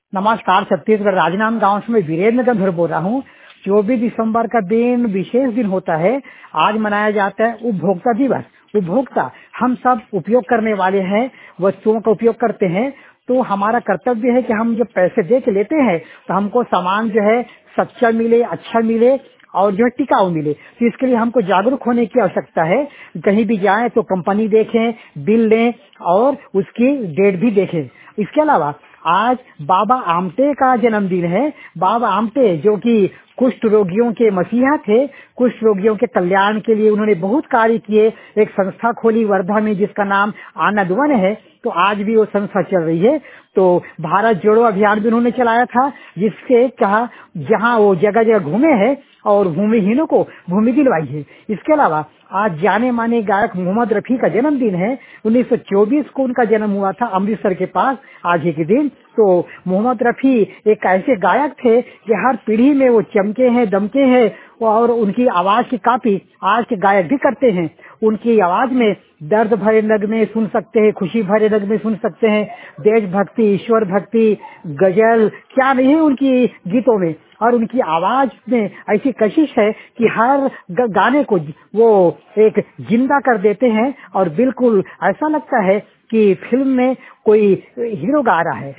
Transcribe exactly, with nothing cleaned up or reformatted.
नमस्कार, छत्तीसगढ़ राजनांदगांव से मैं वीरेंद्र गंधर बोल रहा हूँ। चौबीस दिसंबर का दिन विशेष दिन होता है। आज मनाया जाता है उपभोक्ता दिवस। उपभोक्ता हम सब उपयोग करने वाले हैं, वस्तुओं का उपयोग करते हैं, तो हमारा कर्तव्य है कि हम जब पैसे दे के लेते हैं तो हमको सामान जो है सच्चा मिले, अच्छा मिले और जो है टिकाऊ मिले। तो इसके लिए हमको जागरूक होने की आवश्यकता है। कहीं भी जाएं तो कंपनी देखें, बिल लें और उसकी डेट भी देखें। इसके अलावा आज बाबा आमटे का जन्मदिन है। बाबा आमटे जो कि कुष्ठ रोगियों के मसीहा थे, कुष्ठ रोगियों के कल्याण के लिए उन्होंने बहुत कार्य किए। एक संस्था खोली वर्धा में जिसका नाम आनंद वन है, तो आज भी वो संस्था चल रही है। तो भारत जोड़ो अभियान भी उन्होंने चलाया था, जिससे कहा जहाँ वो जगह जगह घूमे हैं और भूमिहीनों को भूमि दिलवाई है। इसके अलावा आज जाने माने गायक मोहम्मद रफी का जन्मदिन है। उन्नीस सौ चौबीस को उनका जन्म हुआ था अमृतसर के पास आज ही के दिन। तो मोहम्मद रफी एक ऐसे गायक थे कि हर पीढ़ी में वो चमके हैं, दमके हैं और उनकी आवाज की कॉपी आज के गायक भी करते हैं। उनकी आवाज में दर्द भरे नगमे सुन सकते हैं, खुशी भरे नगमे सुन सकते हैं, देशभक्ति, ईश्वर भक्ति, गजल क्या नहीं है उनकी गीतों में। और उनकी आवाज में ऐसी कशिश है कि हर गाने को वो एक जिंदा कर देते हैं और बिल्कुल ऐसा लगता है कि फिल्म में कोई हीरो गा रहा है।